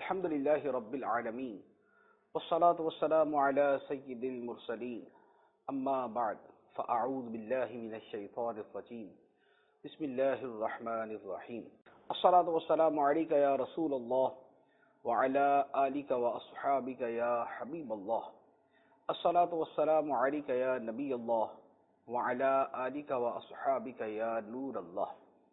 الحمد لله رب العالمين والصلاة والسلام على سيد المرسلين أما بعد فأعوذ بالله من الشيطان الرجيم بسم الله الرحمن الرحيم الصلاة والسلام عليك يا رسول الله وعلى آلك وأصحابك يا حبيب الله الصلاة والسلام عليك يا نبي الله وعلى آلك وأصحابك يا نور الله.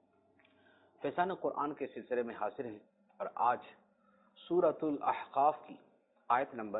فیضان قرآن کے سلسلے میں حاضر ہیں اور آج سورۃ الاحقاف کی آیت نمبر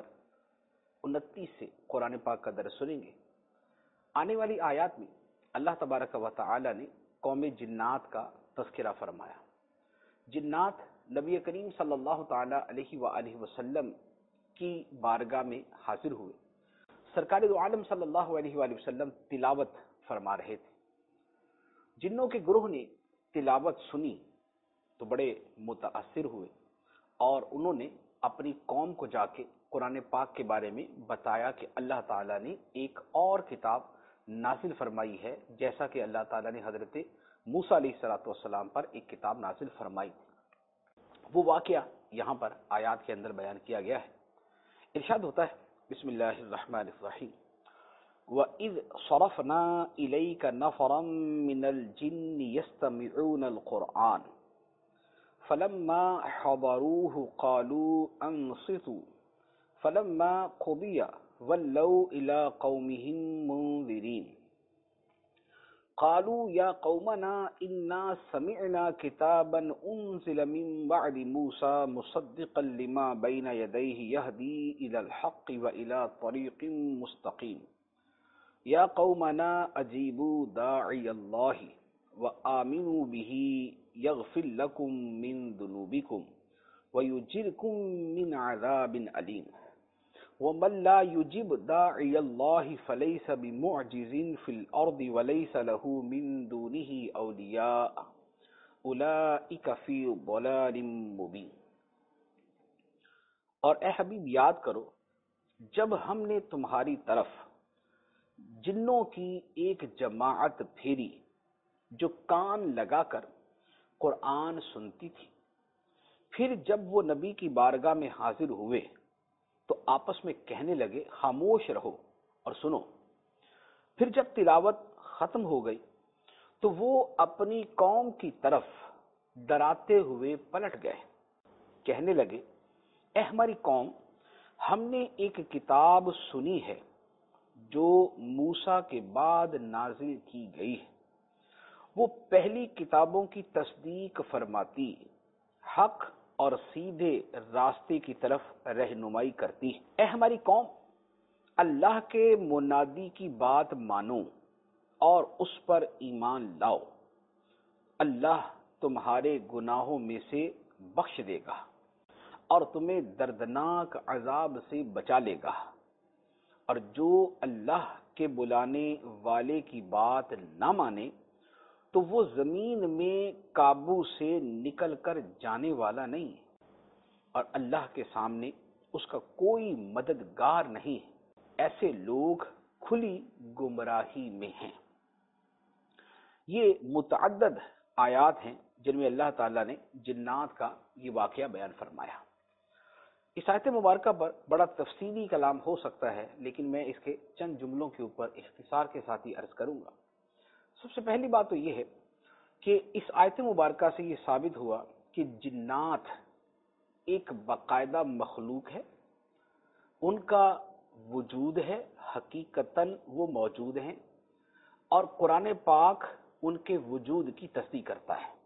29 سے قرآن پاک کا درس سنیں گے. آنے والی آیات میں اللہ تبارک و تعالی نے قوم جنات کا تذکرہ فرمایا. جنات نبی کریم صلی اللہ تعالی علیہ وآلہ وسلم کی بارگاہ میں حاضر ہوئے. سرکار دو عالم صلی اللہ علیہ وآلہ وسلم تلاوت فرما رہے تھے. جنوں کے گروہ نے تلاوت سنی تو بڑے متاثر ہوئے اور انہوں نے اپنی قوم کو جا کے قرآن پاک کے بارے میں بتایا کہ اللہ تعالیٰ نے ایک اور کتاب نازل فرمائی ہے، جیسا کہ اللہ تعالیٰ نے حضرت موسیٰ علیہ السلام پر ایک کتاب نازل فرمائی. وہ واقعہ یہاں پر آیات کے اندر بیان کیا گیا ہے. ارشاد ہوتا ہے بسم اللہ الرحمن الرحیم وَإِذْ صَرَفْنَا إِلَيْكَ نَفَرًا مِّنَ الْجِنِّ يَسْتَمِعُونَ الْقُرْآنَ فَلَمَّا حَضَرُوهُ قَالُوا أَنصِتُوا فَلَمَّا قُضِيَ وَلَّوْا إِلَىٰ قَوْمِهِم مُّنذِرِينَ قَالُوا يَا قَوْمَنَا إِنَّا سَمِعْنَا كِتَابًا أُنزِلَ مِن بَعْدِ مُوسَىٰ مُصَدِّقًا لِّمَا بَيْنَ يَدَيْهِ يَهْدِي إِلَى الْحَقِّ وَإِلَىٰ طَرِيقٍ مُّسْتَقِيمٍ يَا قَوْمَنَا أَجِيبُوا دَاعِيَ اللَّهِ وَآمِنُوا بِهِ يَغْفِرْ لَكُم مِّن ذُنُوبِكُمْ وَيُجِرْكُم مِّنْ عَذَابٍ أَلِيمٍ وَمَن لَّا يُجِبْ دَاعِيَ اللَّهِ فَلَيْسَ بِمُعْجِزٍ فِي الْأَرْضِ وَلَيْسَ لَهُ مِن دُونِهِ أَوْلِيَاءُ أُولَٰئِكَ فِي ضَلَالٍ مُّبِينٍ. اور اے حبیب یاد کرو جب ہم نے تمہاری طرف جنوں کی ایک جماعت پھیری جو کان لگا کر قرآن سنتی تھی. پھر جب وہ نبی کی بارگاہ میں حاضر ہوئے تو آپس میں کہنے لگے خاموش رہو اور سنو. پھر جب تلاوت ختم ہو گئی تو وہ اپنی قوم کی طرف ڈراتے ہوئے پلٹ گئے. کہنے لگے اے ہماری قوم، ہم نے ایک کتاب سنی ہے جو موسیٰ کے بعد نازل کی گئی ہے. وہ پہلی کتابوں کی تصدیق فرماتی، حق اور سیدھے راستے کی طرف رہنمائی کرتی ہے. اے ہماری قوم، اللہ کے منادی کی بات مانو اور اس پر ایمان لاؤ. اللہ تمہارے گناہوں میں سے بخش دے گا اور تمہیں دردناک عذاب سے بچا لے گا. اور جو اللہ کے بلانے والے کی بات نہ مانے تو وہ زمین میں قابو سے نکل کر جانے والا نہیں اور اللہ کے سامنے اس کا کوئی مددگار نہیں. ایسے لوگ کھلی گمراہی میں ہیں. یہ متعدد آیات ہیں جن میں اللہ تعالیٰ نے جنات کا یہ واقعہ بیان فرمایا. اس آیت مبارکہ پر بڑا تفصیلی کلام ہو سکتا ہے، لیکن میں اس کے چند جملوں کے اوپر اختصار کے ساتھ ہی عرض کروں گا. سب سے پہلی بات تو یہ ہے کہ اس آیت مبارکہ سے یہ ثابت ہوا کہ جنات ایک باقاعدہ مخلوق ہے، ان کا وجود ہے، حقیقتاً وہ موجود ہیں اور قرآن پاک ان کے وجود کی تصدیق کرتا ہے.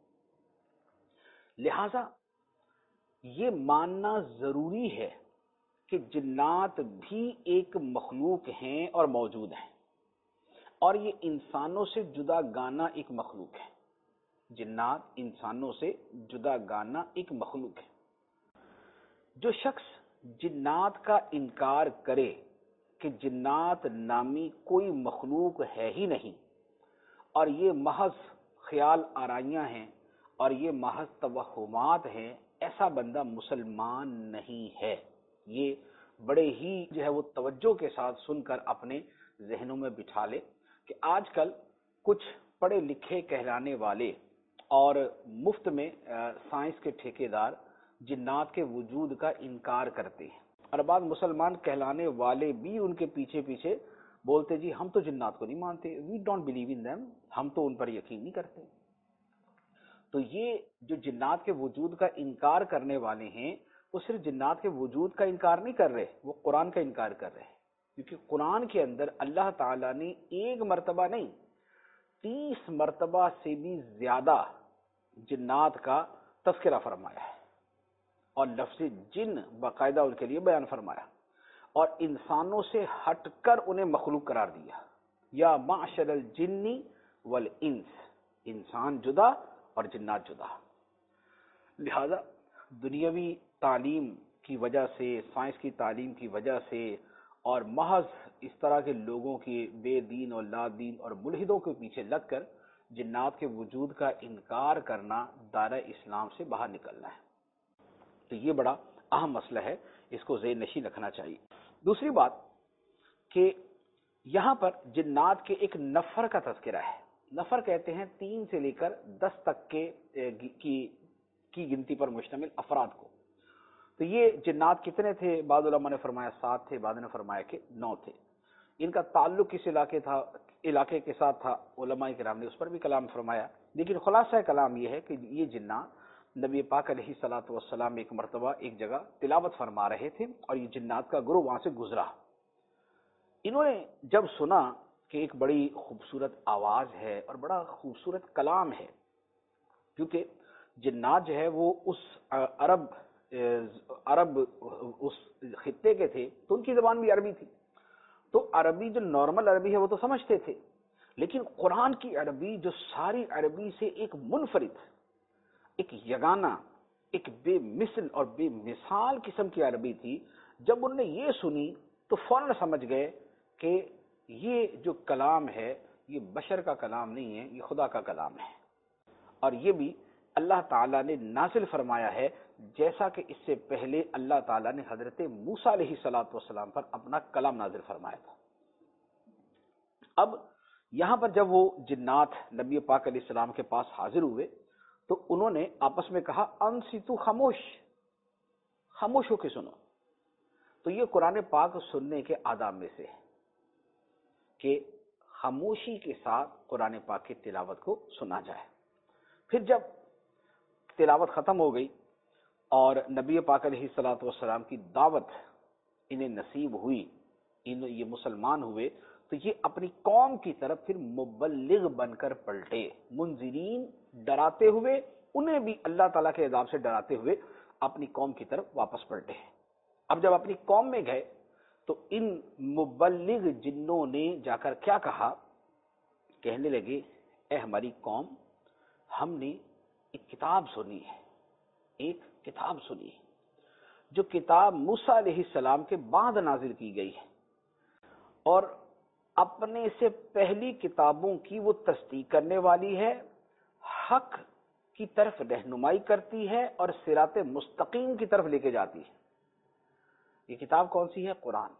لہذا یہ ماننا ضروری ہے کہ جنات بھی ایک مخلوق ہیں اور موجود ہیں، اور یہ انسانوں سے جدا گانا ایک مخلوق ہے. جنات انسانوں سے جدا گانا ایک مخلوق ہے. جو شخص جنات کا انکار کرے کہ جنات نامی کوئی مخلوق ہے ہی نہیں اور یہ محض خیال آرائیاں ہیں اور یہ محض توہمات ہیں، ایسا بندہ مسلمان نہیں ہے. یہ بڑے ہی وہ توجہ کے ساتھ سن کر اپنے ذہنوں میں بٹھا لے کہ آج کل کچھ پڑھے لکھے کہلانے والے اور مفت میں سائنس کے ٹھیکیدار جنات کے وجود کا انکار کرتے ہیں، اور بعض مسلمان کہلانے والے بھی ان کے پیچھے پیچھے بولتے جی ہم تو جنات کو نہیں مانتے، we don't believe in them, ہم تو ان پر یقین نہیں کرتے۔ تو یہ جو جنات کے وجود کا انکار کرنے والے ہیں وہ صرف جنات کے وجود کا انکار نہیں کر رہے، وہ قرآن کا انکار کر رہے ہیں، کیونکہ قرآن کے اندر اللہ تعالیٰ نے ایک مرتبہ نہیں 30 مرتبہ سے بھی زیادہ جنات کا تذکرہ فرمایا ہے، اور لفظ جن باقاعدہ ان کے لیے بیان فرمایا، اور انسانوں سے ہٹ کر انہیں مخلوق قرار دیا، یا معشر الجن والانس، انسان جدا اور جنات جدا۔ لہذا دنیاوی تعلیم کی وجہ سے، سائنس کی تعلیم کی وجہ سے، اور محض اس طرح کے لوگوں کی بے دین اور لا دین اور ملحدوں کے پیچھے لگ کر جنات کے وجود کا انکار کرنا دائرہ اسلام سے باہر نکلنا ہے۔ تو یہ بڑا اہم مسئلہ ہے، اس کو ذہن نشین رکھنا چاہیے۔ دوسری بات کہ یہاں پر جنات کے ایک نفر کا تذکرہ ہے۔ نفر کہتے ہیں 3 سے لے کر 10 تک کی گنتی پر مشتمل افراد کو۔ تو یہ جنات کتنے تھے؟ بعض علماء نے فرمایا 7 تھے، بعض نے فرمایا کہ 9 تھے۔ ان کا تعلق کس علاقے کے ساتھ تھا، علماء کرام نے اس پر بھی کلام فرمایا، لیکن خلاصہ کلام یہ ہے کہ یہ جنات نبی پاک علیہ الصلوۃ والسلام ایک مرتبہ ایک جگہ تلاوت فرما رہے تھے، اور یہ جنات کا گروہ وہاں سے گزرا۔ انہوں نے جب سنا کہ ایک بڑی خوبصورت آواز ہے اور بڑا خوبصورت کلام ہے، کیونکہ جنات جو ہے وہ اس عرب اس خطے کے تھے، تو ان کی زبان بھی عربی تھی، تو عربی جو نارمل عربی ہے وہ تو سمجھتے تھے، لیکن قرآن کی عربی جو ساری عربی سے ایک منفرد، ایک یگانہ، ایک بے مثل اور بے مثال قسم کی عربی تھی، جب انہوں نے یہ سنی تو فوراً سمجھ گئے کہ یہ جو کلام ہے یہ بشر کا کلام نہیں ہے، یہ خدا کا کلام ہے، اور یہ بھی اللہ تعالیٰ نے نازل فرمایا ہے، جیسا کہ اس سے پہلے اللہ تعالیٰ نے حضرت موسیٰ علیہ السلام پر اپنا کلام نازل فرمایا تھا۔ اب یہاں پر جب وہ جنات نبی پاک علیہ السلام کے پاس حاضر ہوئے تو انہوں نے آپس میں کہا انصتو، خاموش ہو کے سنو۔ تو یہ قرآن پاک سننے کے آداب میں سے ہے کہ خاموشی کے ساتھ قرآن پاک کی تلاوت کو سنا جائے۔ پھر جب تلاوت ختم ہو گئی اور نبی پاک علیہ السلام کی دعوت انہیں نصیب ہوئی، یہ مسلمان ہوئے، تو یہ اپنی قوم کی طرف پھر مبلغ بن کر پلٹے، منذرین، ڈراتے ہوئے، انہیں بھی اللہ تعالیٰ کے عذاب سے ڈراتے ہوئے اپنی قوم کی طرف واپس پلٹے۔ اب جب اپنی قوم میں گئے تو ان مبلغ جنوں نے جا کر کیا کہا، کہنے لگے اے ہماری قوم، ہم نے ایک کتاب سنی ہے، ایک کتاب سنی ہے جو کتاب موسیٰ علیہ السلام کے بعد نازل کی گئی ہے، اور اپنے سے پہلی کتابوں کی وہ تصدیق کرنے والی ہے، حق کی طرف رہنمائی کرتی ہے اور صراط مستقیم کی طرف لے کے جاتی ہے۔ یہ کتاب کون سی ہے؟ قرآن۔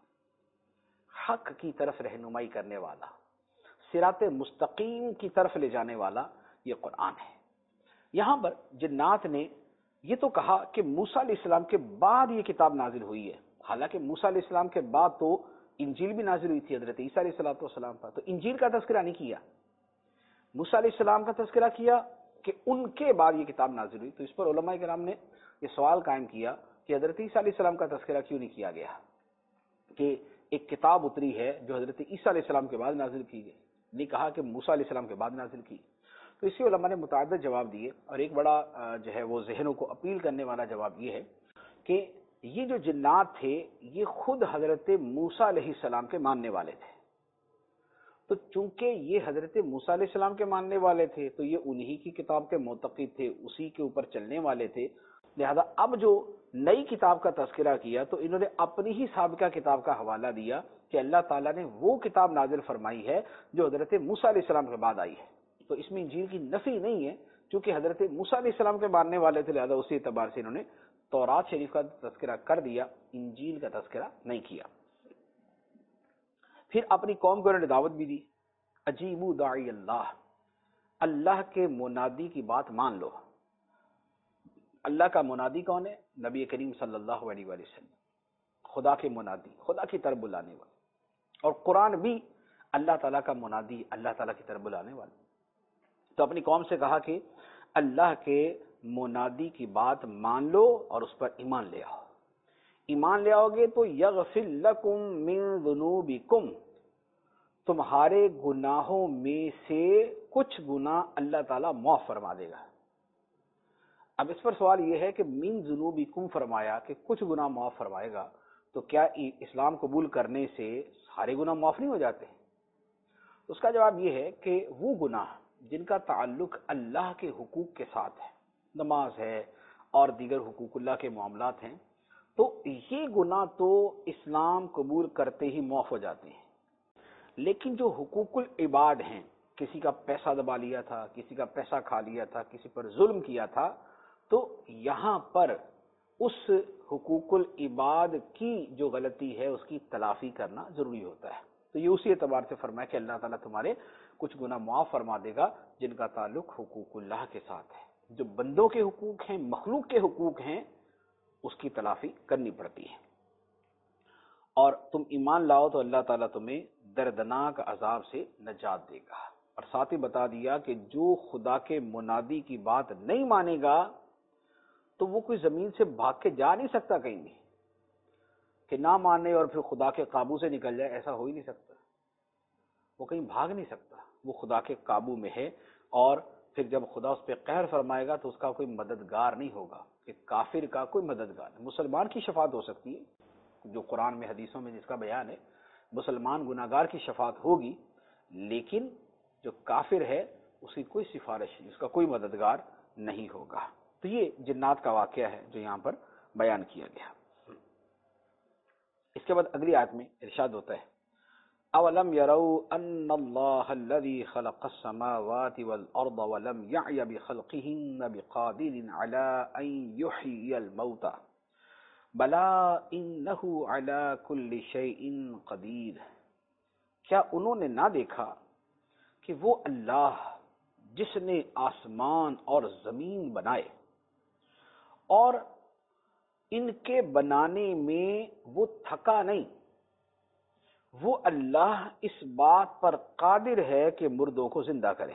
حق کی طرف رہنمائی کرنے والا، صراط مستقیم کی طرف لے جانے والا یہ قرآن ہے۔ یہاں پر جنات نے یہ تو کہا کہ موسیٰ علیہ السلام کے بعد یہ کتاب نازل ہوئی ہے، حالانکہ موسیٰ علیہ السلام کے بعد تو انجیل بھی نازل ہوئی تھی حضرت عیسیٰ علیہ السلام پر، تو انجیل کا تذکرہ نہیں کیا، موسیٰ علیہ السلام کا تذکرہ کیا کہ ان کے بعد یہ کتاب نازل ہوئی۔ تو اس پر علماء کرام نے یہ سوال قائم کیا کہ حضرت عیسیٰ علیہ السلام کا تذکرہ کیوں نہیں کیا گیا، کہ ایک کتاب اتری ہے جو حضرت عیسیٰ علیہ السلام کے بعد نازل کی گئی، نہیں کہا کہ موسیٰ علیہ السلام کے بعد نازل کی۔ تو اسی علماء نے متعدد جواب دیے، اور ایک بڑا جو ہے وہ ذہنوں کو اپیل کرنے والا جواب یہ ہے کہ یہ جو جنات تھے یہ خود حضرت موسیٰ علیہ السلام کے ماننے والے تھے، تو چونکہ یہ حضرت موسیٰ علیہ السلام کے ماننے والے تھے تو یہ انہی کی کتاب کے معتقد تھے، اسی کے اوپر چلنے والے تھے، لہذا اب جو نئی کتاب کا تذکرہ کیا تو انہوں نے اپنی ہی سابقہ کتاب کا حوالہ دیا کہ اللہ تعالیٰ نے وہ کتاب نازل فرمائی ہے جو حضرت موسیٰ علیہ السلام کے بعد آئی ہے۔ تو اس میں انجیل کی نفی نہیں ہے، چونکہ حضرت موسیٰ علیہ السلام کے ماننے والے تھے، لہذا اسی اعتبار سے انہوں نے تورات شریف کا تذکرہ کر دیا، انجیل کا تذکرہ نہیں کیا۔ پھر اپنی قوم کو انہوں نے دعوت بھی دی، اجیبوا داعی اللہ، اللہ کے منادی کی بات مان لو، اللہ کا منادی کون ہے؟ نبی کریم صلی اللہ علیہ وآلہ وسلم، خدا کے منادی، خدا کی طرف بلانے والے. اور قرآن بھی اللہ تعالیٰ کا منادی، اللہ تعالیٰ کی طرف بلانے والے. تو اپنی قوم سے کہا کہ اللہ کے منادی کی بات مان لو اور اس پر ایمان لے آؤ. ایمان لے آؤ گے تو یغفر لکم من ذنوبکم، تمہارے گناہوں میں سے کچھ گناہ اللہ تعالیٰ معاف فرما دے گا. اب اس پر سوال یہ ہے کہ من ذنوبکم فرمایا کہ کچھ گناہ معاف فرمائے گا، تو کیا اسلام قبول کرنے سے سارے گناہ معاف نہیں ہو جاتے؟ اس کا جواب یہ ہے کہ وہ گناہ جن کا تعلق اللہ کے حقوق کے ساتھ ہے، نماز ہے اور دیگر حقوق اللہ کے معاملات ہیں، تو یہ گناہ تو اسلام قبول کرتے ہی معاف ہو جاتے ہیں. لیکن جو حقوق العباد ہیں، کسی کا پیسہ دبا لیا تھا، کسی کا پیسہ کھا لیا تھا، کسی پر ظلم کیا تھا، تو یہاں پر اس حقوق العباد کی جو غلطی ہے اس کی تلافی کرنا ضروری ہوتا ہے. تو یہ اسی اعتبار سے فرمایا کہ اللہ تعالیٰ تمہارے کچھ گناہ معاف فرما دے گا جن کا تعلق حقوق اللہ کے ساتھ ہے. جو بندوں کے حقوق ہیں، مخلوق کے حقوق ہیں، اس کی تلافی کرنی پڑتی ہے. اور تم ایمان لاؤ تو اللہ تعالیٰ تمہیں دردناک عذاب سے نجات دے گا. اور ساتھ ہی بتا دیا کہ جو خدا کے منادی کی بات نہیں مانے گا تو وہ کوئی زمین سے بھاگ کے جا نہیں سکتا کہیں بھی، کہ نہ مانے اور پھر خدا کے قابو سے نکل جائے، ایسا ہو ہی نہیں سکتا. وہ کہیں بھاگ نہیں سکتا، وہ خدا کے قابو میں ہے. اور پھر جب خدا اس پہ قہر فرمائے گا تو اس کا کوئی مددگار نہیں ہوگا، کہ کافر کا کوئی مددگار نہیں. مسلمان کی شفاعت ہو سکتی ہے، جو قرآن میں حدیثوں میں جس کا بیان ہے، مسلمان گناہگار کی شفاعت ہوگی، لیکن جو کافر ہے اس کی کوئی سفارش نہیں، اس کا کوئی مددگار نہیں ہوگا. تو یہ جنات کا واقعہ ہے جو یہاں پر بیان کیا گیا. اس کے بعد اگلی آیت میں ارشاد ہوتا ہے اولم يروا ان اللہ الذي خلق السماوات والارض ولم يعي بخلقهن بقادر على ان يحيي الموتى بلى انه على كل شيء قدیر. کیا انہوں نے نہ دیکھا کہ وہ اللہ جس نے آسمان اور زمین بنائے اور ان کے بنانے میں وہ تھکا نہیں، وہ اللہ اس بات پر قادر ہے کہ مردوں کو زندہ کرے.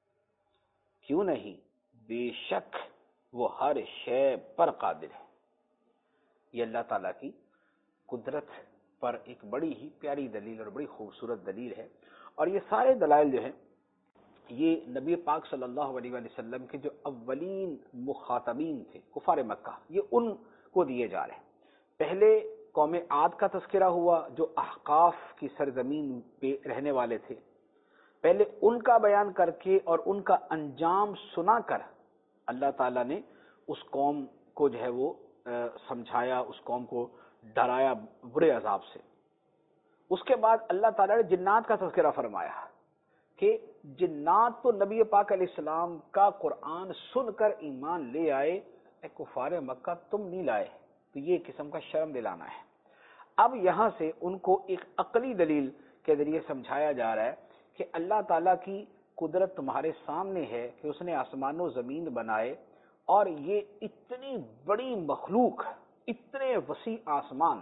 کیوں نہیں، بے شک وہ ہر شے پر قادر ہے. یہ اللہ تعالیٰ کی قدرت پر ایک بڑی ہی پیاری دلیل اور بڑی خوبصورت دلیل ہے. اور یہ سارے دلائل جو ہیں یہ نبی پاک صلی اللہ علیہ وآلہ وسلم کے جو اولین مخاطبین تھے کفار مکہ، یہ ان کو دیے جا رہے ہیں. پہلے قوم عاد کا تذکرہ ہوا جو احقاف کی سرزمین پہ رہنے والے تھے. پہلے ان کا بیان کر کے اور ان کا انجام سنا کر اللہ تعالیٰ نے اس قوم کو جو ہے وہ سمجھایا، اس قوم کو ڈرایا برے عذاب سے. اس کے بعد اللہ تعالیٰ نے جنات کا تذکرہ فرمایا کہ جنات تو نبی پاک علیہ السلام کا قرآن سن کر ایمان لے آئے، اے کفار مکہ تم نہیں لائے. تو یہ قسم کا شرم دلانا ہے. اب یہاں سے ان کو ایک عقلی دلیل کے ذریعے سمجھایا جا رہا ہے کہ اللہ تعالیٰ کی قدرت تمہارے سامنے ہے کہ اس نے آسمان و زمین بنائے، اور یہ اتنی بڑی مخلوق، اتنے وسیع آسمان،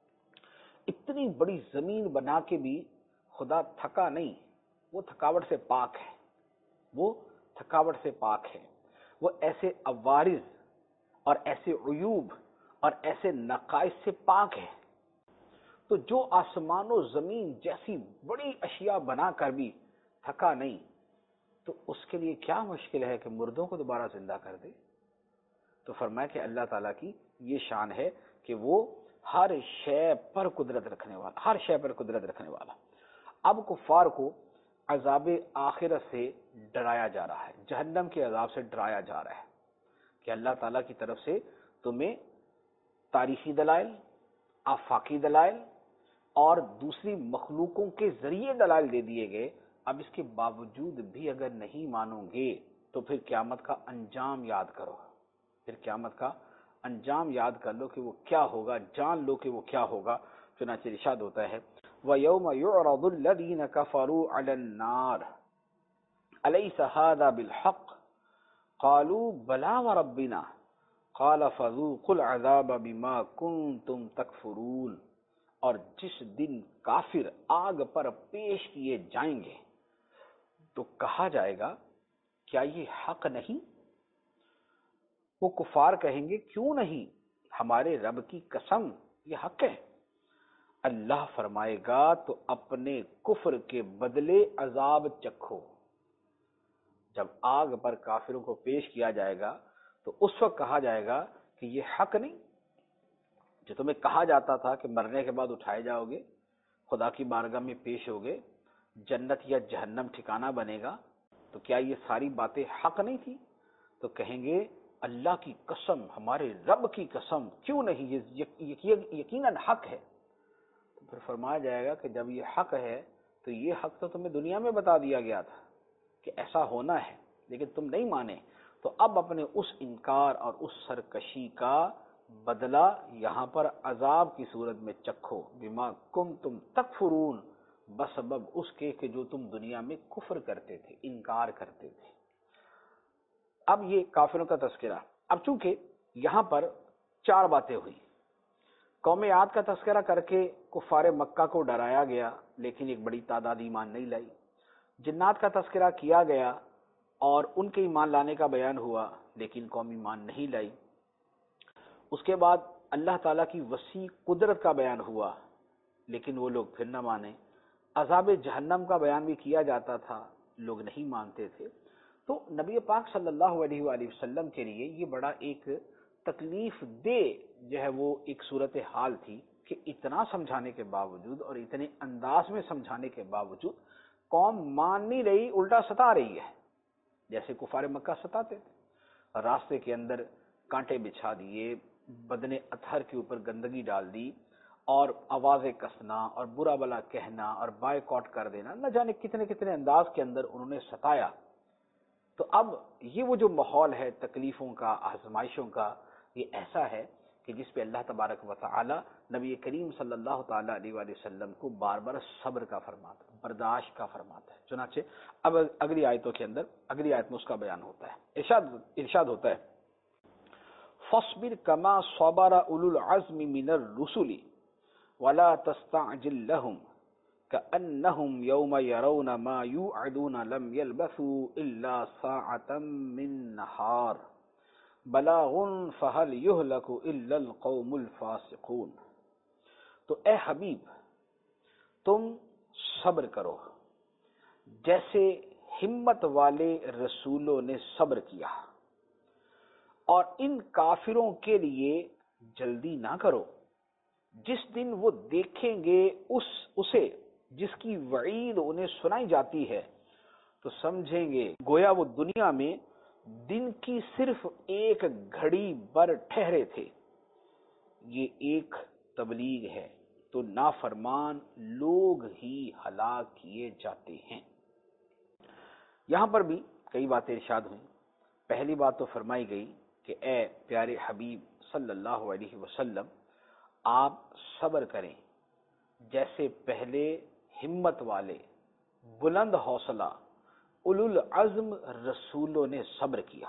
اتنی بڑی زمین بنا کے بھی خدا تھکا نہیں. وہ تھکاوٹ سے پاک ہے، وہ تھکاوٹ سے پاک ہے. وہ ایسے عوارض اور ایسے عیوب اور ایسے نقائص سے پاک ہے. تو جو آسمان و زمین جیسی بڑی اشیاء بنا کر بھی تھکا نہیں، تو اس کے لیے کیا مشکل ہے کہ مردوں کو دوبارہ زندہ کر دے. تو فرمایا کہ اللہ تعالیٰ کی یہ شان ہے کہ وہ ہر شے پر قدرت رکھنے والا، ہر شے پر قدرت رکھنے والا. اب کفار کو عذاب آخرت سے ڈرایا جا رہا ہے، جہنم کے عذاب سے ڈرایا جا رہا ہے کہ اللہ تعالیٰ کی طرف سے تمہیں تاریخی دلائل، آفاقی دلائل اور دوسری مخلوقوں کے ذریعے دلائل دے دیے گئے. اب اس کے باوجود بھی اگر نہیں مانو گے تو پھر قیامت کا انجام یاد کرو، پھر قیامت کا انجام یاد کر لو کہ وہ کیا ہوگا، جان لو کہ وہ کیا ہوگا. چنانچہ ارشاد ہوتا ہے وَيَوْمَ يُعْرَضُ الَّذِينَ كَفَرُوا عَلَى النَّارِ أَلَيْسَ هَذَا بِالْحَقِّ قَالُوا بَلَى وَرَبِّنَا قال فذوقوا العذاب بما کنتم تکفرون، اور جس دن کافر آگ پر پیش کیے جائیں گے تو کہا جائے گا کیا یہ حق نہیں؟ وہ کفار کہیں گے کیوں نہیں، ہمارے رب کی قسم یہ حق ہے۔ اللہ فرمائے گا تو اپنے کفر کے بدلے عذاب چکھو۔ جب آگ پر کافروں کو پیش کیا جائے گا تو اس وقت کہا جائے گا کہ یہ حق نہیں، جو تمہیں کہا جاتا تھا کہ مرنے کے بعد اٹھائے جاؤ گے، خدا کی بارگاہ میں پیش ہوگے، جنت یا جہنم ٹھکانہ بنے گا، تو کیا یہ ساری باتیں حق نہیں تھی؟ تو کہیں گے اللہ کی قسم، ہمارے رب کی قسم، کیوں نہیں، یہ یقیناً حق ہے۔ تو پھر فرمایا جائے گا کہ جب یہ حق ہے تو یہ حق تو تمہیں دنیا میں بتا دیا گیا تھا کہ ایسا ہونا ہے، لیکن تم نہیں مانے، تو اب اپنے اس انکار اور اس سرکشی کا بدلہ یہاں پر عذاب کی صورت میں چکھو، بما کنتم تکفرون، بسبب اس کے کہ جو تم دنیا میں کفر کرتے تھے، انکار کرتے تھے۔ اب یہ کافروں کا تذکرہ۔ اب چونکہ یہاں پر چار باتیں ہوئی، قوم عاد کا تذکرہ کر کے کفار مکہ کو ڈرایا گیا لیکن ایک بڑی تعداد ایمان نہیں لائی، جنات کا تذکرہ کیا گیا اور ان کے ایمان لانے کا بیان ہوا لیکن قوم ایمان نہیں لائی، اس کے بعد اللہ تعالیٰ کی وسیع قدرت کا بیان ہوا لیکن وہ لوگ پھر نہ مانے، عذاب جہنم کا بیان بھی کیا جاتا تھا، لوگ نہیں مانتے تھے۔ تو نبی پاک صلی اللہ علیہ وآلہ وسلم کے لیے یہ بڑا ایک تکلیف دہ جو ہے وہ ایک صورتحال تھی کہ اتنا سمجھانے کے باوجود اور اتنے انداز میں سمجھانے کے باوجود قوم مان نہیں رہی، الٹا ستا رہی ہے، جیسے کفار مکہ ستاتے تھے، راستے کے اندر کانٹے بچھا دیے، بدن اطہر کے اوپر گندگی ڈال دی اور آوازیں کسنا اور برا بلا کہنا اور بائیکاٹ کر دینا، نہ جانے کتنے کتنے انداز کے اندر انہوں نے ستایا۔ تو اب یہ وہ جو ماحول ہے تکلیفوں کا، آزمائشوں کا، یہ ایسا ہے کہ جس پہ اللہ تبارک و تعالی نبی کریم صلی اللہ تعالی علیہ وآلہ وسلم کو بار بار صبر کا فرماتا ہے، برداشت کا فرماتا ہے۔ چنانچہ اب اگلی آیتوں کے اندر، اگلی آیت میں اس کا بیان ہوتا ہے، ارشاد ہوتا ہے فاصبر كما صبر اولو العزم من الرسل ولا تستعجل لهم كأنهم يوم يرون ما يوعدون لم يلبثوا إلا ساعة من نهار بلاغ فهل يهلك إلا القوم الفاسقون۔ تو اے حبیب تم صبر کرو جیسے ہمت والے رسولوں نے صبر کیا، اور ان کافروں کے لیے جلدی نہ کرو، جس دن وہ دیکھیں گے اسے جس کی وعید انہیں سنائی جاتی ہے تو سمجھیں گے گویا وہ دنیا میں دن کی صرف ایک گھڑی بر ٹھہرے تھے۔ یہ ایک تبلیغ ہے تو نافرمان لوگ ہی ہلاک کیے جاتے ہیں۔ یہاں پر بھی کئی باتیں ارشاد ہوئیں۔ پہلی بات تو فرمائی گئی کہ اے پیارے حبیب صلی اللہ علیہ وسلم آپ صبر کریں جیسے پہلے ہمت والے بلند حوصلہ اولو العزم رسولوں نے صبر کیا،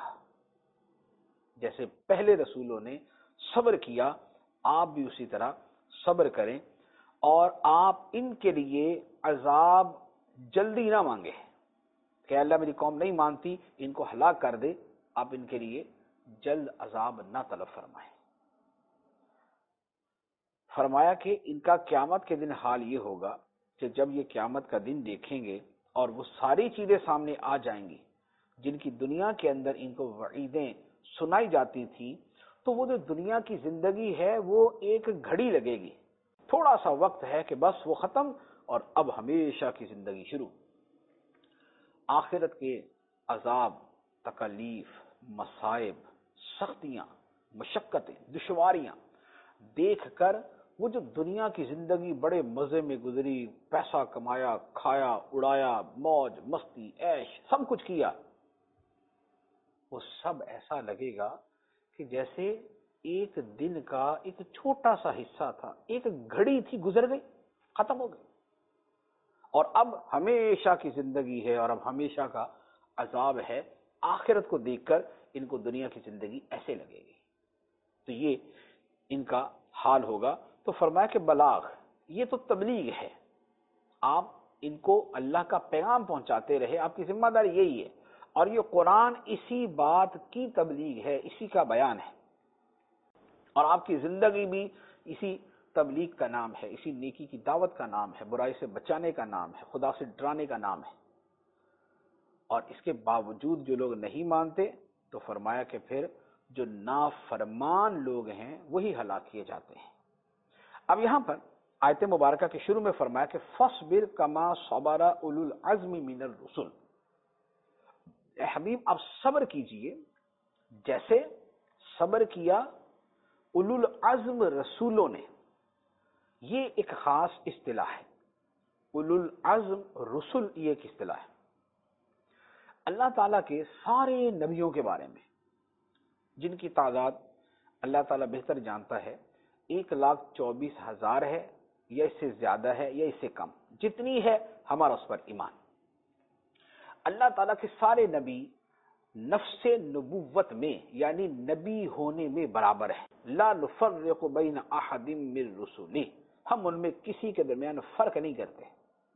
جیسے پہلے رسولوں نے صبر کیا آپ بھی اسی طرح صبر کریں، اور آپ ان کے لیے عذاب جلدی نہ مانگے کہ اللہ میری قوم نہیں مانتی ان کو ہلاک کر دے، آپ ان کے لیے جلد عذاب نہ طلب فرمائیں۔ فرمایا کہ ان کا قیامت کے دن حال یہ ہوگا کہ جب یہ قیامت کا دن دیکھیں گے اور وہ ساری چیزیں سامنے آ جائیں گی جن کی دنیا کے اندر ان کو وعیدیں سنائی جاتی تھی، تو وہ جو دنیا کی زندگی ہے وہ ایک گھڑی لگے گی، تھوڑا سا وقت ہے کہ بس وہ ختم اور اب ہمیشہ کی زندگی شروع۔ آخرت کے عذاب، تکالیف، مصائب، سختیاں، مشقتیں، دشواریاں دیکھ کر وہ جو دنیا کی زندگی بڑے مزے میں گزری، پیسہ کمایا، کھایا، اڑایا، موج مستی عیش سب کچھ کیا، وہ سب ایسا لگے گا کہ جیسے ایک دن کا ایک چھوٹا سا حصہ تھا، ایک گھڑی تھی گزر گئی، ختم ہو گئی، اور اب ہمیشہ کی زندگی ہے اور اب ہمیشہ کا عذاب ہے۔ آخرت کو دیکھ کر ان کو دنیا کی زندگی ایسے لگے گی۔ تو یہ ان کا حال ہوگا۔ تو فرمایا کہ بلاغ یہ تو تبلیغ ہے، آپ ان کو اللہ کا پیغام پہنچاتے رہے، آپ کی ذمہ داری یہی ہے، اور یہ قرآن اسی بات کی تبلیغ ہے، اسی کا بیان ہے، اور آپ کی زندگی بھی اسی تبلیغ کا نام ہے، اسی نیکی کی دعوت کا نام ہے، برائی سے بچانے کا نام ہے، خدا سے ڈرانے کا نام ہے۔ اور اس کے باوجود جو لوگ نہیں مانتے تو فرمایا کہ پھر جو نافرمان لوگ ہیں وہی ہلاک کیے جاتے ہیں۔ اب یہاں پر آیت مبارکہ کے شروع میں فرمایا کہ فَاصْبِرْ كَمَا صَبَرَ أُولُو الْعَزْمِ مِنَ الرُّسُلِ، اے حبیب آپ صبر کیجئے جیسے صبر کیا اولو العزم رسولوں نے۔ یہ ایک خاص اصطلاح ہے، اولو العزم رسول، یہ ایک اصطلاح ہے۔ اللہ تعالیٰ کے سارے نبیوں کے بارے میں، جن کی تعداد اللہ تعالیٰ بہتر جانتا ہے، 1,24,000 ہے یا اس سے زیادہ ہے یا اس سے کم، جتنی ہے ہمارا اس پر ایمان۔ اللہ تعالیٰ کے سارے نبی نفس نبوت میں یعنی نبی ہونے میں برابر ہے، لا نفرق بین احد من رسولہ، ہم ان میں کسی کے درمیان فرق نہیں کرتے،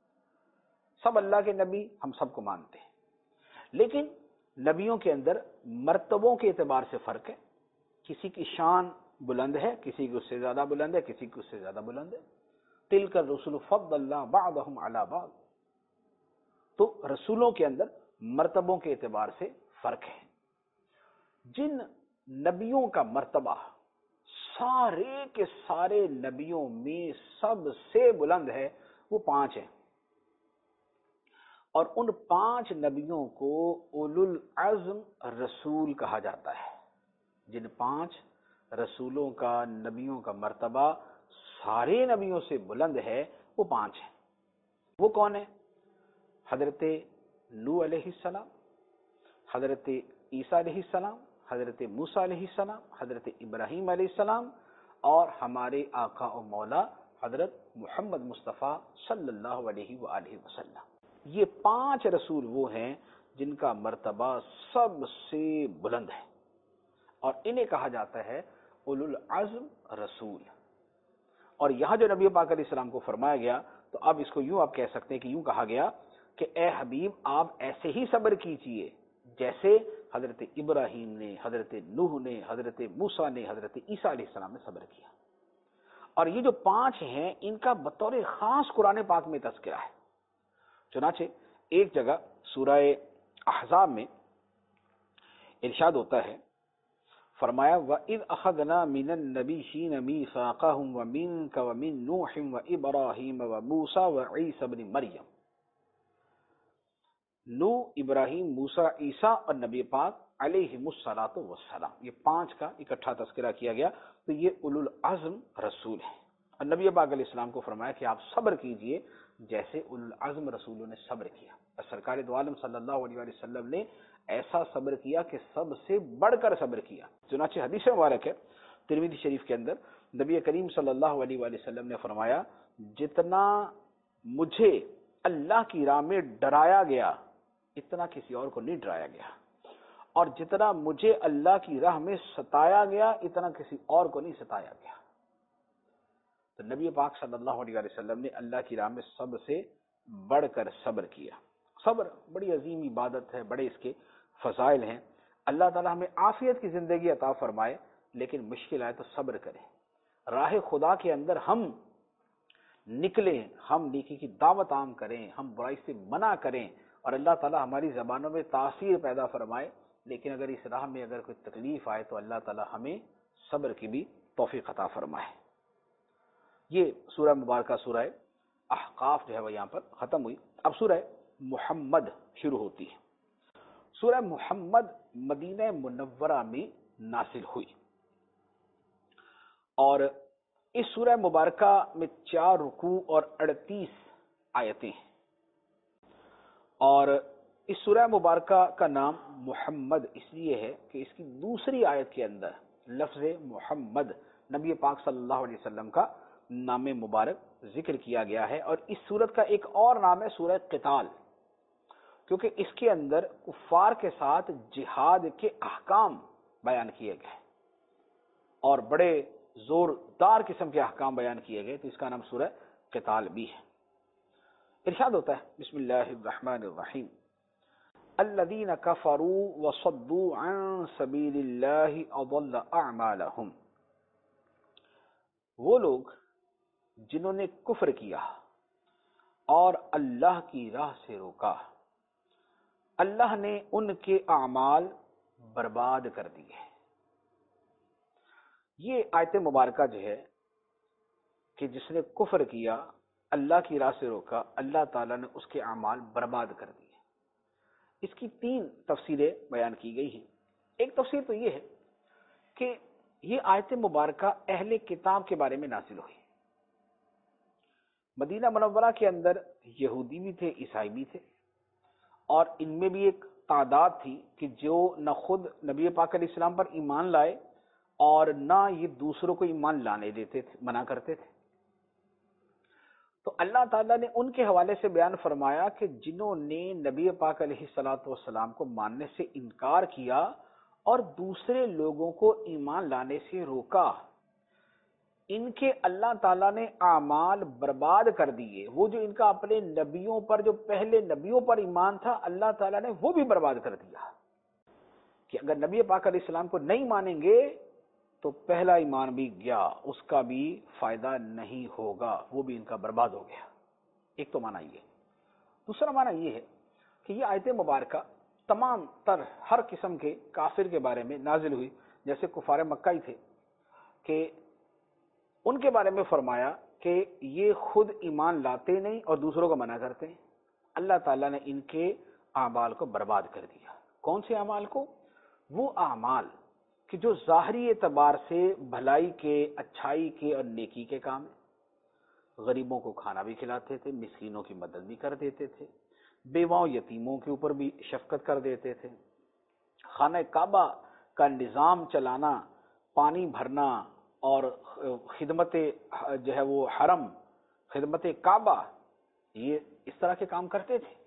سب اللہ کے نبی، ہم سب کو مانتے ہیں، لیکن نبیوں کے اندر مرتبوں کے اعتبار سے فرق ہے، کسی کی شان بلند ہے، کسی کی اس سے زیادہ بلند ہے، کسی کی اس سے زیادہ بلند ہے۔ تلک الرسل فضلنا بعضهم علی بعض، تو رسولوں کے اندر مرتبوں کے اعتبار سے فرق ہے۔ جن نبیوں کا مرتبہ سارے کے سارے نبیوں میں سب سے بلند ہے، وہ 5 ہیں، اور ان 5 نبیوں کو اولو العزم رسول کہا جاتا ہے۔ جن 5 رسولوں کا، نبیوں کا مرتبہ سارے نبیوں سے بلند ہے، وہ 5 ہیں۔ وہ کون ہیں؟ حضرت نوح علیہ السلام، حضرت عیسیٰ علیہ السلام، حضرت موسیٰ علیہ السلام، حضرت ابراہیم علیہ السلام، اور ہمارے آقا و مولا حضرت محمد مصطفیٰ صلی اللہ علیہ وآلہ وسلم۔ یہ 5 رسول وہ ہیں جن کا مرتبہ سب سے بلند ہے، اور انہیں کہا جاتا ہے اولو العزم رسول۔ اور یہاں جو نبی پاک علیہ السلام کو فرمایا گیا، تو اب اس کو یوں آپ کہہ سکتے ہیں کہ یوں کہا گیا کہ اے حبیب آپ ایسے ہی صبر کیجئے جیسے حضرت ابراہیم نے، حضرت نوح نے، حضرت موسیٰ نے، حضرت عیسیٰ علیہ السلام نے صبر کیا۔ اور یہ جو 5 ہیں ان کا بطور خاص قرآن پاک میں تذکرہ ہے۔ چنانچہ ایک جگہ سورہ احزاب میں ارشاد ہوتا ہے، فرمایا وَإِذْ أَخَذْنَا مِنَ النَّبِيِّينَ مِيثَاقَهُمْ وَمِنْكَ وَمِن نُوحٍ وَإِبْرَاهِيمَ وَمُوسَىٰ وَعِيسَىٰ ابْنِ مریم۔ نوح، ابراہیم، موسیٰ، عیسیٰ اور نبی پاک علیہم الصلاۃ والسلام، یہ 5 کا اکٹھا تذکرہ کیا گیا، تو یہ اولو العزم رسول ہیں۔ اور نبی پاک علیہ السلام کو فرمایا کہ آپ صبر کیجئے جیسے اولو العزم رسولوں نے صبر کیا۔ اور سرکار دو عالم صلی اللہ علیہ وسلم نے ایسا صبر کیا کہ سب سے بڑھ کر صبر کیا۔ چنانچہ حدیث مبارک ہے ترمذی شریف کے اندر، نبی کریم صلی اللہ علیہ وسلم نے فرمایا جتنا مجھے اللہ کی راہ میں ڈرایا گیا اتنا کسی اور کو نہیں ڈرایا گیا، اور جتنا مجھے اللہ کی راہ میں ستایا گیا اتنا کسی اور کو نہیں ستایا گیا۔ تو نبی پاک صلی اللہ علیہ وسلم نے اللہ کی راہ میں سب سے بڑھ کر صبر کیا۔ صبر بڑی عظیم عبادت ہے، بڑے اس کے فضائل ہیں۔ اللہ تعالی ہمیں عافیت کی زندگی عطا فرمائے، لیکن مشکل آئے تو صبر کریں، راہ خدا کے اندر ہم نکلیں، ہم نیکی کی دعوت عام کریں، ہم برائی سے منع کریں، اور اللہ تعالی ہماری زبانوں میں تاثیر پیدا فرمائے، لیکن اگر اس راہ میں اگر کوئی تکلیف آئے تو اللہ تعالی ہمیں صبر کی بھی توفیق عطا فرمائے۔ یہ سورہ مبارکہ سورہ احقاف جو ہے وہ یہاں پر ختم ہوئی۔ اب سورہ محمد شروع ہوتی ہے۔ سورہ محمد مدینہ منورہ میں نازل ہوئی، اور اس سورہ مبارکہ میں 4 رکوع اور 38 آیتیں ہیں، اور اس سورہ مبارکہ کا نام محمد اس لیے ہے کہ اس کی دوسری آیت کے اندر لفظ محمد نبی پاک صلی اللہ علیہ وسلم کا نام مبارک ذکر کیا گیا ہے، اور اس سورت کا ایک اور نام ہے سورہ قتال، کیونکہ اس کے اندر کفار کے ساتھ جہاد کے احکام بیان کیے گئے۔ اور بڑے زوردار قسم کے احکام بیان کیے گئے، تو اس کا نام سورہ قتال بھی ہے۔ ارشاد ہوتا ہے بسم اللہ الرحمن الرحیم الذین کفروا وصدوا عن سبیل اللہ اضل اعمالہم، وہ لوگ جنہوں نے کفر کیا اور اللہ کی راہ سے روکا، اللہ نے ان کے اعمال برباد کر دیے۔ یہ آیت مبارکہ جو ہے کہ جس نے کفر کیا، اللہ کی راہ سے روکا، اللہ تعالیٰ نے اس کے اعمال برباد کر دیے۔ اس کی 3 تفسیریں بیان کی گئی ہیں۔ ایک تفسیر تو یہ ہے کہ یہ آیت مبارکہ اہل کتاب کے بارے میں نازل ہوئی۔ مدینہ منورہ کے اندر یہودی بھی تھے، عیسائی بھی تھے، اور ان میں بھی ایک تعداد تھی کہ جو نہ خود نبی پاک علیہ السلام پر ایمان لائے اور نہ یہ دوسروں کو ایمان لانے دیتے تھے، منع کرتے تھے۔ تو اللہ تعالیٰ نے ان کے حوالے سے بیان فرمایا کہ جنہوں نے نبی پاک علیہ السلام کو ماننے سے انکار کیا اور دوسرے لوگوں کو ایمان لانے سے روکا، ان کے اللہ تعالیٰ نے اعمال برباد کر دیے۔ وہ جو ان کا اپنے نبیوں پر، جو پہلے نبیوں پر ایمان تھا، اللہ تعالیٰ نے وہ بھی برباد کر دیا کہ اگر نبی پاک علیہ السلام کو نہیں مانیں گے تو پہلا ایمان بھی گیا، اس کا بھی فائدہ نہیں ہوگا، وہ بھی ان کا برباد ہو گیا۔ ایک تو معنی یہ۔ دوسرا معنی یہ ہے کہ یہ آیت مبارکہ تمام تر ہر قسم کے کافر کے بارے میں نازل ہوئی، جیسے کفار مکہ ہی تھے کہ ان کے بارے میں فرمایا کہ یہ خود ایمان لاتے نہیں اور دوسروں کو منع کرتے ہیں۔ اللہ تعالیٰ نے ان کے اعمال کو برباد کر دیا۔ کون سے اعمال کو؟ وہ اعمال کہ جو ظاہری اعتبار سے بھلائی کے، اچھائی کے اور نیکی کے کام ہیں۔ غریبوں کو کھانا بھی کھلاتے تھے، مسکینوں کی مدد بھی کر دیتے تھے، بیواؤں یتیموں کے اوپر بھی شفقت کر دیتے تھے، خانہ کعبہ کا نظام چلانا، پانی بھرنا اور خدمت جو ہے وہ حرم، خدمت کعبہ، یہ اس طرح کے کام کرتے تھے۔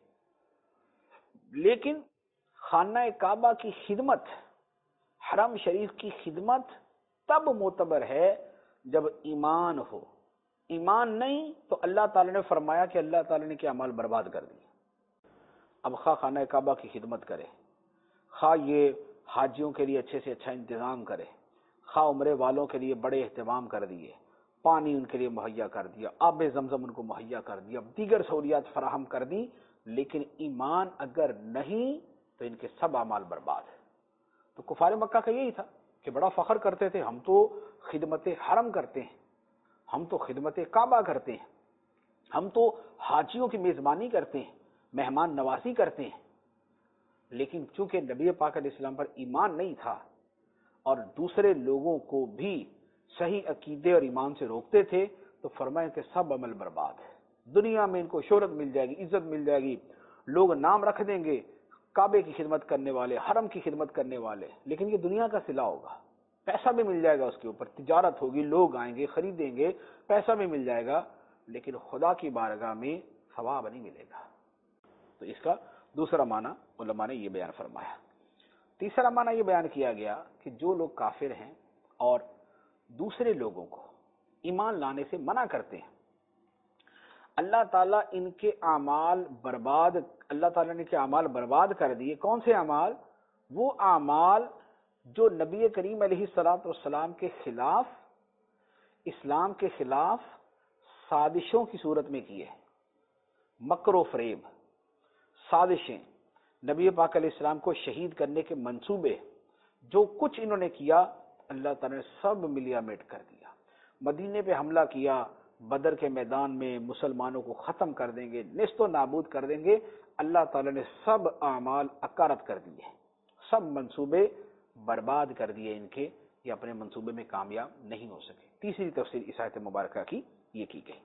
لیکن خانہ کعبہ کی خدمت، حرم شریف کی خدمت تب معتبر ہے جب ایمان ہو۔ ایمان نہیں تو اللہ تعالی نے فرمایا کہ اللہ تعالی نے کے اعمال برباد کر دیے۔ اب خواہ خانہ کعبہ کی خدمت کرے، خواہ یہ حاجیوں کے لیے اچھے سے اچھا انتظام کرے، خواہ عمرے والوں کے لیے بڑے اہتمام کر دیے، پانی ان کے لیے مہیا کر دیا، آب زمزم ان کو مہیا کر دیا، دیگر سہولیات فراہم کر دی، لیکن ایمان اگر نہیں تو ان کے سب اعمال برباد ہیں۔ تو کفار مکہ کا یہی تھا کہ بڑا فخر کرتے تھے، ہم تو خدمت حرم کرتے ہیں، ہم تو خدمت کعبہ کرتے ہیں، ہم تو حاجیوں کی میزبانی کرتے ہیں، مہمان نوازی کرتے ہیں۔ لیکن چونکہ نبی پاک علیہ السلام پر ایمان نہیں تھا اور دوسرے لوگوں کو بھی صحیح عقیدے اور ایمان سے روکتے تھے، تو فرمایا کہ سب عمل برباد ہے۔ دنیا میں ان کو شہرت مل جائے گی، عزت مل جائے گی، لوگ نام رکھ دیں گے کعبے کی خدمت کرنے والے، حرم کی خدمت کرنے والے، لیکن یہ دنیا کا صلہ ہوگا، پیسہ بھی مل جائے گا، اس کے اوپر تجارت ہوگی، لوگ آئیں گے خریدیں گے، پیسہ بھی مل جائے گا، لیکن خدا کی بارگاہ میں ثواب نہیں ملے گا۔ تو اس کا دوسرا معنی علماء نے یہ بیان فرمایا۔ تیسرا معنی یہ بیان کیا گیا کہ جو لوگ کافر ہیں اور دوسرے لوگوں کو ایمان لانے سے منع کرتے ہیں، اللہ تعالیٰ ان کے اعمال برباد، اللہ تعالیٰ نے کے اعمال برباد کر دیے۔ کون سے اعمال؟ وہ اعمال جو نبی کریم علیہ السلام کے خلاف، اسلام کے خلاف سازشوں کی صورت میں کیے، مکر و فریب، سازشیں، نبی پاک علیہ السلام کو شہید کرنے کے منصوبے، جو کچھ انہوں نے کیا، اللہ تعالیٰ نے سب ملیا میٹ کر دیا۔ مدینے پہ حملہ کیا، بدر کے میدان میں مسلمانوں کو ختم کر دیں گے، نیست و نابود کر دیں گے، اللہ تعالیٰ نے سب اعمال اکارت کر دیے، سب منصوبے برباد کر دیے ان کے، یہ اپنے منصوبے میں کامیاب نہیں ہو سکے۔ تیسری تفسیر اس آیت مبارکہ کی یہ کی گئی۔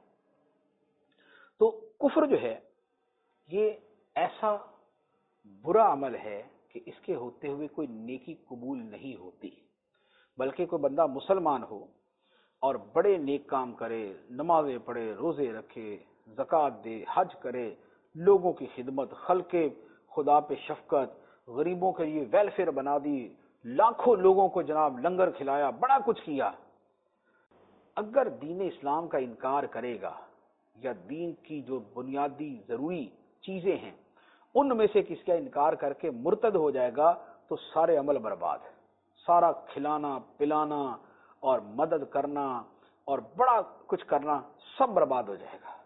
تو کفر جو ہے یہ ایسا برا عمل ہے کہ اس کے ہوتے ہوئے کوئی نیکی قبول نہیں ہوتی، بلکہ کوئی بندہ مسلمان ہو اور بڑے نیک کام کرے، نمازیں پڑھے، روزے رکھے، زکوٰۃ دے، حج کرے، لوگوں کی خدمت، خلق خدا پہ شفقت، غریبوں کے لیے ویلفیئر بنا دی، لاکھوں لوگوں کو جناب لنگر کھلایا، بڑا کچھ کیا۔ اگر دین اسلام کا انکار کرے گا یا دین کی جو بنیادی ضروری چیزیں ہیں ان میں سے کس کا انکار کر کے مرتد ہو جائے گا تو سارے عمل برباد، سارا کھلانا پلانا اور مدد کرنا اور بڑا کچھ کرنا سب برباد ہو جائے گا۔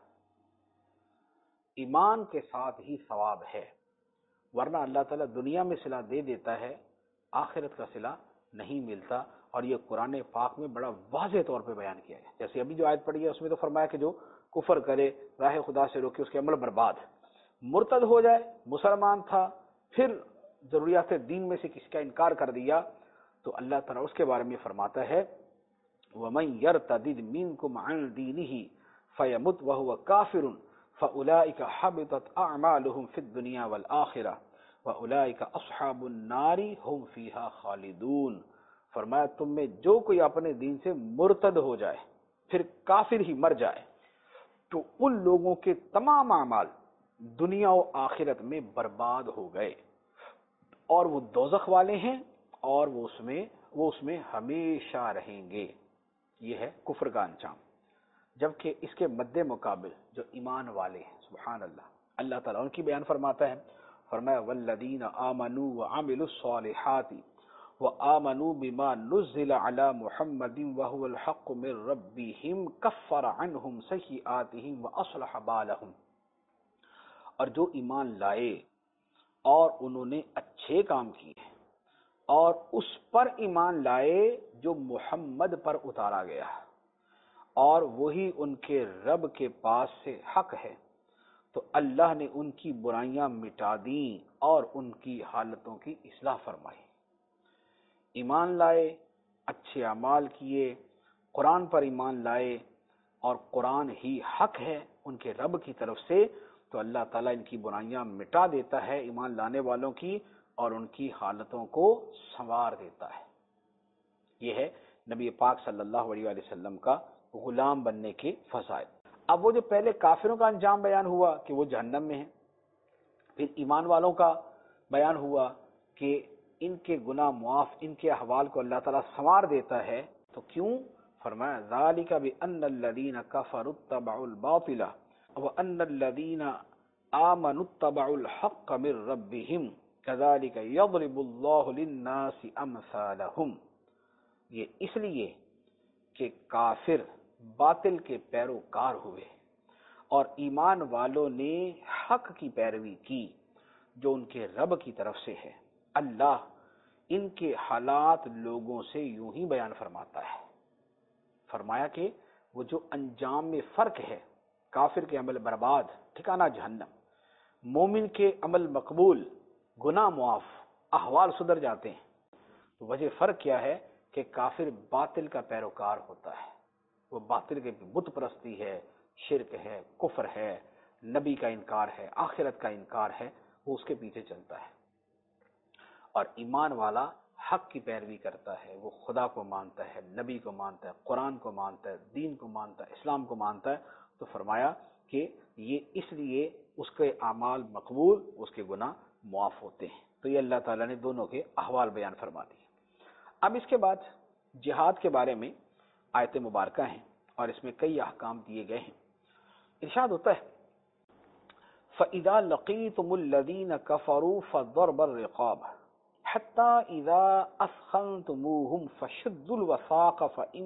ایمان کے ساتھ ہی ثواب ہے، ورنہ اللہ تعالیٰ دنیا میں صلہ دے دیتا ہے، آخرت کا صلہ نہیں ملتا، اور یہ قرآن پاک میں بڑا واضح طور پہ بیان کیا ہے۔ جیسے ابھی جو آیت پڑھی ہے اس میں تو فرمایا کہ جو کفر کرے، راہ خدا سے روکے، اس کے عمل برباد، مرتد ہو جائے، مسلمان تھا پھر ضروریات دین میں سے کسی کا انکار کر دیا تو اللہ تعالیٰ اس کے بارے میں فرماتا ہے وَمَن يَرْتَدِدْ مِنْكُمْ عَنْ دِينِهِ فَيَمُتْ وَهُوَ كَافِرٌ فَأُولَئِكَ حَبِطَتْ أَعْمَالُهُمْ فِي الدُّنْيَا وَالْآخِرَةِ وَأُولَئِكَ أَصْحَابُ النَّارِ هُمْ فِيهَا خَالِدُونَ۔ فرمایا تم میں جو کوئی اپنے دین سے مرتد ہو جائے پھر کافر ہی مر جائے تو ان لوگوں کے تمام اعمال دنیا و آخرت میں برباد ہو گئے اور وہ دوزخ والے ہیں اور وہ اس میں ہمیشہ رہیں گے۔ یہ ہے کفر کا انجام۔ جبکہ اس کے مد مقابل جو ایمان والے ہیں، سبحان اللہ، اللہ تعالیٰ ان کی بیان فرماتا ہے، فرمایا والذین آمنوا وعملوا الصالحات وآمنوا بما نزل على محمد وهو الحق من ربهم كفر عنهم سیئاتهم واصلح بالهم۔ اور جو ایمان لائے اور انہوں نے اچھے کام کیے اور اس پر ایمان لائے جو محمد پر اتارا گیا اور وہی ان کے رب کے پاس سے حق ہے، تو اللہ نے ان کی برائیاں مٹا دیں اور ان کی حالتوں کی اصلاح فرمائی۔ ایمان لائے، اچھے اعمال کیے، قرآن پر ایمان لائے اور قرآن ہی حق ہے ان کے رب کی طرف سے، تو اللہ تعالیٰ ان کی برائیاں مٹا دیتا ہے ایمان لانے والوں کی اور ان کی حالتوں کو سنوار دیتا ہے۔ یہ ہے نبی پاک صلی اللہ علیہ وسلم کا غلام بننے کے فضائل۔ اب وہ جو پہلے کافروں کا انجام بیان ہوا کہ وہ جہنم میں ہیں، پھر ایمان والوں کا بیان ہوا کہ ان کے گناہ معاف، ان کے احوال کو اللہ تعالیٰ سنوار دیتا ہے، تو کیوں؟ فرمایا ذالک بأن الذین کفروا اتبعوا الباطل وأن الذین آمنوا اتبعوا الحق من ربهم كذلك يضرب اللہ للناس امثالهم۔ یہ اس لیے کہ کافر باطل کے پیروکار ہوئے اور ایمان والوں نے حق کی پیروی کی جو ان کے رب کی طرف سے ہے۔ اللہ ان کے حالات لوگوں سے یوں ہی بیان فرماتا ہے، فرمایا کہ وہ جو انجام میں فرق ہے، کافر کے عمل برباد، ٹھکانہ جہنم، مومن کے عمل مقبول، گناہ معاف، احوال سدھر جاتے ہیں۔ تو وجہ فرق کیا ہے کہ کافر باطل کا پیروکار ہوتا ہے، وہ باطل کے بت پرستی ہے، شرک ہے، کفر ہے، نبی کا انکار ہے، آخرت کا انکار ہے، وہ اس کے پیچھے چلتا ہے۔ اور ایمان والا حق کی پیروی کرتا ہے، وہ خدا کو مانتا ہے، نبی کو مانتا ہے، قرآن کو مانتا ہے، دین کو مانتا ہے، اسلام کو مانتا ہے، تو فرمایا کہ یہ اس لیے اس کے اعمال مقبول، اس کے گناہ معاف ہوتے ہیں۔ تو یہ اللہ تعالیٰ نے دونوں کے احوال بیان فرما دیے۔ اب اس کے بعد جہاد کے بارے میں آیت مبارکہ ہیں اور اس میں کئی احکام دیے گئے ہیں۔ ارشاد ہوتا ہے فَإِذَا لَقِيتُمُ الَّذِينَ كَفَرُوا فَضَرْبَ الرِّقَابِ حَتَّى إِذَا أَثْخَنْتُمُوهُمْ فَشُدُّوا الْوَثَاقَ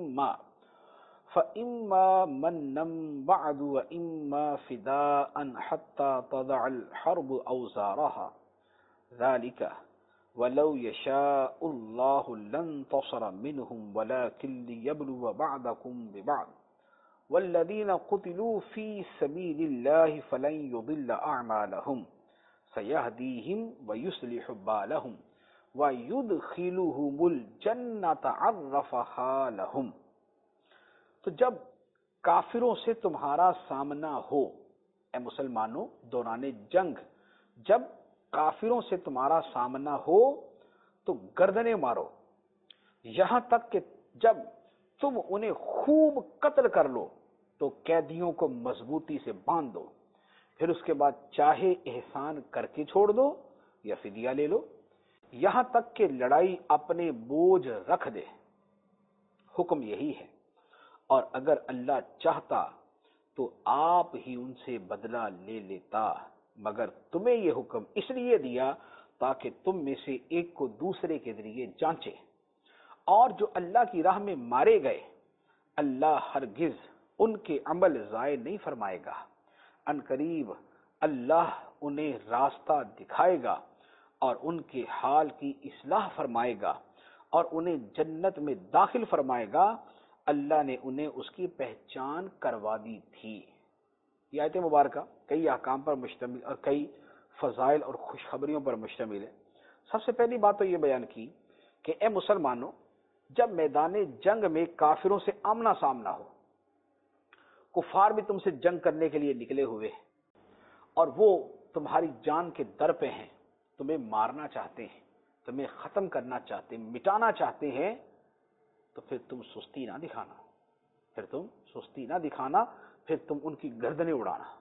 فَإِمَّا مَنًّا بَعْدُ وَإِمَّا فِدَاءً حَتَّى تَضَعَ الْحَرْبُ أَوْزَارَهَا ذَلِكَ وَلَوْ يَشَاءُ اللَّهُ لَانتَصَرَ مِنْهُمْ وَلَكِنْ لِيَبْلُوَ بَعْضَكُمْ بِبَعْضٍ والذین قتلوا فی سبیل اللہ فلن یضل اعمالهم سیہدیہم ویصلح بالہم ویدخلہم الجنۃ عرفہا لہم۔ تو جب کافروں سے تمہارا سامنا ہو، اے مسلمانوں دوران جنگ جب کافروں سے تمہارا سامنا ہو تو گردنیں مارو، یہاں تک کہ جب تم انہیں خوب قتل کر لو تو قیدیوں کو مضبوطی سے باندھ دو، پھر اس کے بعد چاہے احسان کر کے چھوڑ دو یا فدیہ لے لو۔ یہاں تک کہ لڑائی اپنے بوجھ رکھ دے، حکم یہی ہے، اور اگر اللہ چاہتا تو آپ ہی ان سے بدلہ لے لیتا، مگر تمہیں یہ حکم اس لیے دیا تاکہ تم میں سے ایک کو دوسرے کے ذریعے جانچے، اور جو اللہ کی راہ میں مارے گئے اللہ ہرگز ان کے عمل ضائع نہیں فرمائے گا، ان قریب اللہ انہیں راستہ دکھائے گا اور ان کے حال کی اصلاح فرمائے گا اور انہیں جنت میں داخل فرمائے گا، اللہ نے انہیں اس کی پہچان کروا دی تھی۔ یہ آیت مبارکہ کئی احکام پر مشتمل اور کئی فضائل اور خوشخبریوں پر مشتمل ہے۔ سب سے پہلی بات تو یہ بیان کی کہ اے مسلمانوں، جب میدان جنگ میں کافروں سے آمنا سامنا ہو، کفار بھی تم سے جنگ کرنے کے لیے نکلے ہوئے ہیں اور وہ تمہاری جان کے در پہ ہیں، تمہیں مارنا چاہتے ہیں، تمہیں ختم کرنا چاہتے ہیں، مٹانا چاہتے ہیں، تو پھر تم سستی نہ دکھانا، پھر تم ان کی گردنیں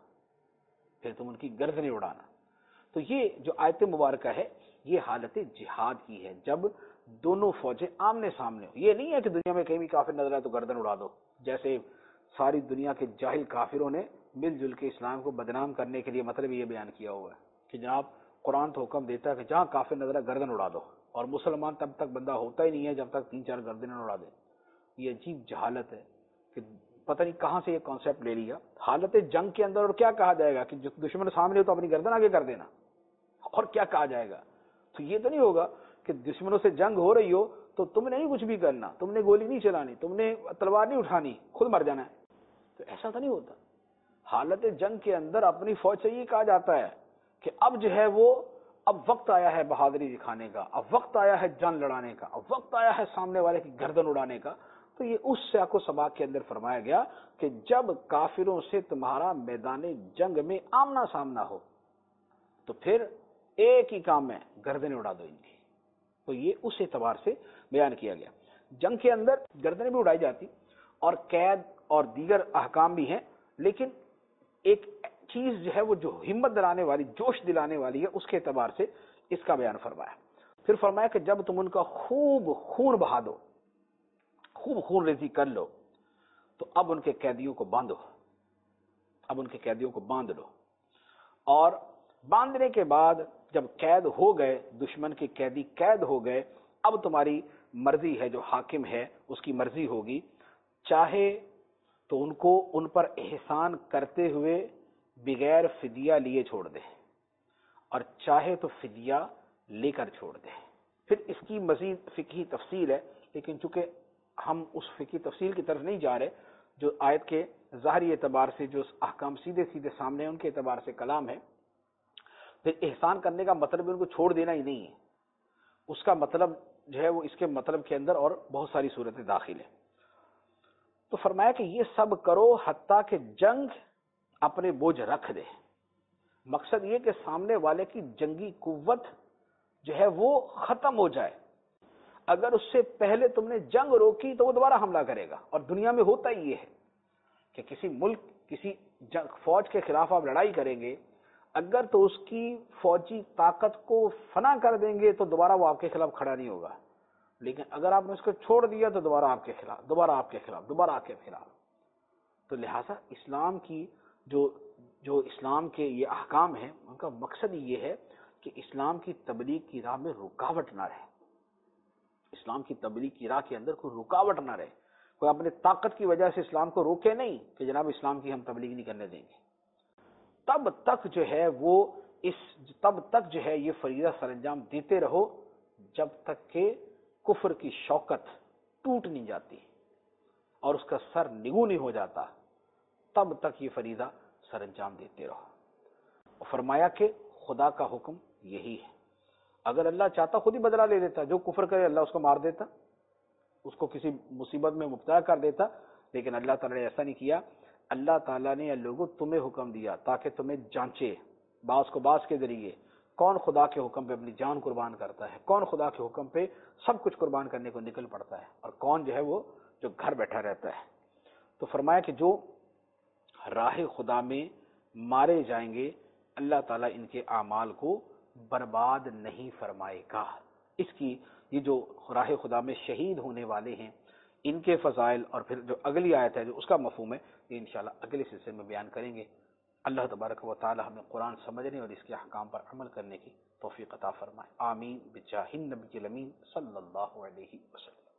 اڑانا، تو یہ جو آیت مبارکہ ہے یہ حالت جہاد کی ہے، جب دونوں فوجیں آمنے سامنے ہو۔ یہ نہیں ہے کہ دنیا میں کہیں بھی کافر نظر آئے تو گردن اڑا دو، جیسے ساری دنیا کے جاہل کافروں نے مل جل کے اسلام کو بدنام کرنے کے لیے مطلب یہ بیان کیا ہوا ہے کہ جناب قرآن تو حکم دیتا ہے کہ جہاں کافر نظر آئے گردن اڑا دو، اور مسلمان تب تک بندہ ہوتا ہی نہیں ہے جب تک 3-4 گردنیں اڑا دے۔ یہ عجیب جہالت ہے کہ پتہ نہیں کہاں سے یہ کانسیپٹ لے لیا۔ حالت جنگ کے اندر اور کیا کہا جائے گا کہ دشمن سامنے ہو تو اپنی گردن آگے کر دینا، اور کیا کہا جائے گا؟ تو یہ تو نہیں ہوگا کہ دشمنوں سے جنگ ہو رہی ہو تو تم نے نہیں کچھ بھی کرنا، تم نے گولی نہیں چلانی، تم نے تلوار نہیں اٹھانی، خود مر جانا ہے، تو ایسا تو نہیں ہوتا۔ حالت جنگ کے اندر اپنی فوج سے یہ کہا جاتا ہے کہ اب جو ہے وہ اب وقت آیا ہے بہادری دکھانے کا، اب وقت آیا ہے جان لڑانے کا، اب وقت آیا ہے سامنے والے کی گردن اڑانے کا۔ تو یہ اس سیاق و سباق کے اندر فرمایا گیا کہ جب کافروں سے تمہارا میدان جنگ میں آمنا سامنا ہو تو پھر ایک ہی کام ہے، گردنیں اڑا دو ان کی۔ تو یہ اس اعتبار سے بیان کیا گیا۔ جنگ کے اندر گردنیں بھی اڑائی جاتی اور قید اور دیگر احکام بھی ہیں، لیکن ایک چیز جو ہے وہ جو ہمت دلانے والی، جوش دلانے والی ہے، اس کے اعتبار سے اس کا بیان فرمایا۔ پھر فرمایا کہ جب تم ان کا خوب خون بہا دو، خوب خون ریزی کر لو، تو اب ان کے قیدیوں کو باندھ لو، اور باندھنے کے بعد جب قید ہو گئے، دشمن کے قیدی قید ہو گئے، اب تمہاری مرضی ہے، جو حاکم ہے اس کی مرضی ہوگی، چاہے تو ان کو ان پر احسان کرتے ہوئے بغیر فدیہ لیے چھوڑ دے، اور چاہے تو فدیہ لے کر چھوڑ دے۔ پھر اس کی مزید فقہی تفصیل ہے، لیکن چونکہ ہم اس فقہی تفصیل کی طرف نہیں جا رہے، جو آیت کے ظاہری اعتبار سے جو احکام سیدھے سیدھے سامنے ہیں ان کے اعتبار سے کلام ہے۔ پھر احسان کرنے کا مطلب ان کو چھوڑ دینا ہی نہیں ہے، اس کا مطلب جو ہے وہ اس کے مطلب کے اندر اور بہت ساری صورتیں داخل ہیں۔ تو فرمایا کہ یہ سب کرو حتیٰ کہ جنگ اپنے بوجھ رکھ دے، مقصد یہ کہ سامنے والے کی جنگی قوت جو ہے وہ ختم ہو جائے۔ اگر اس سے پہلے تم نے جنگ روکی تو وہ دوبارہ حملہ کرے گا، اور دنیا میں ہوتا ہی یہ ہے کہ کسی ملک کسی فوج کے خلاف آپ لڑائی کریں گے، اگر تو اس کی فوجی طاقت کو فنا کر دیں گے تو دوبارہ وہ آپ کے خلاف کھڑا نہیں ہوگا، لیکن اگر آپ نے اس کو چھوڑ دیا تو دوبارہ آپ کے خلاف۔ تو لہٰذا اسلام کی جو اسلام کے یہ احکام ہیں ان کا مقصد یہ ہے کہ اسلام کی تبلیغ کی راہ میں رکاوٹ نہ رہے، اسلام کی تبلیغ کی راہ کے اندر کوئی رکاوٹ نہ رہے، کوئی اپنے طاقت کی وجہ سے اسلام کو روکے نہیں کہ جناب اسلام کی ہم تبلیغ نہیں کرنے دیں گے۔ تب تک جو ہے یہ فریضہ سر انجام دیتے رہو جب تک کہ کفر کی شوکت ٹوٹ نہیں جاتی اور اس کا سر نگو نہیں ہو جاتا، تب تک یہ فریضہ سر انجام دیتے رہو۔ اور فرمایا کہ خدا کا حکم یہی ہے، اگر اللہ چاہتا خود ہی بدلہ لے لیتا، جو کفر کرے اللہ اس کو مار دیتا، اس کو کسی مصیبت میں مبتلا کر دیتا، لیکن اللہ تعالیٰ نے ایسا نہیں کیا۔ اللہ تعالیٰ نے لوگوں تمہیں حکم دیا تاکہ تمہیں جانچے بعض کو بعض کے ذریعے کون خدا کے حکم پہ اپنی جان قربان کرتا ہے، کون خدا کے حکم پہ سب کچھ قربان کرنے کو نکل پڑتا ہے، اور کون جو ہے وہ جو گھر بیٹھا رہتا ہے۔ تو فرمایا کہ جو راہ خدا میں مارے جائیں گے اللہ تعالیٰ ان کے اعمال کو برباد نہیں فرمائے گا۔ اس کی یہ جو راہ خدا میں شہید ہونے والے ہیں ان کے فضائل، اور پھر جو اگلی آیت ہے جو اس کا مفہوم ہے، یہ انشاءاللہ اگلے سلسلے میں بیان کریں گے۔ اللہ تبارک و تعالی ہمیں قرآن سمجھنے اور اس کے احکام پر عمل کرنے کی توفیق عطا فرمائے، آمین بجاہ النبی الامین صلی اللہ علیہ وسلم۔